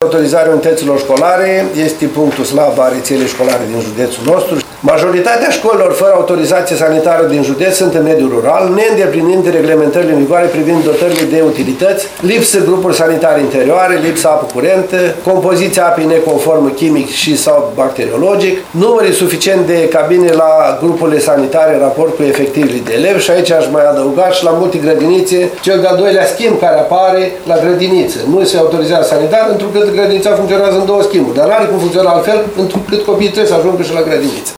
autorizarea unităților școlare este punctul slab a rețelei școlare din județul nostru. Majoritatea școlilor fără autorizație sanitară din județ sunt în mediul rural, neîndeplinind reglementările în vigoare privind dotările de utilități, lipsă grupuri sanitare interioare, lipsă apă curentă, compoziția apei neconformă chimic și sau bacteriologic, număr suficient de cabine la grupurile sanitare în raport cu efectivele de elevi și aici aș mai adăuga și la multe grădinițe cel de-al doilea schimb care apare la grădiniță. Nu se autorizează sanitar întrucât grădinița funcționează în două schimburi, dar nu are cum funcționa altfel întrucât copiii trebuie să ajungă și la grădiniță.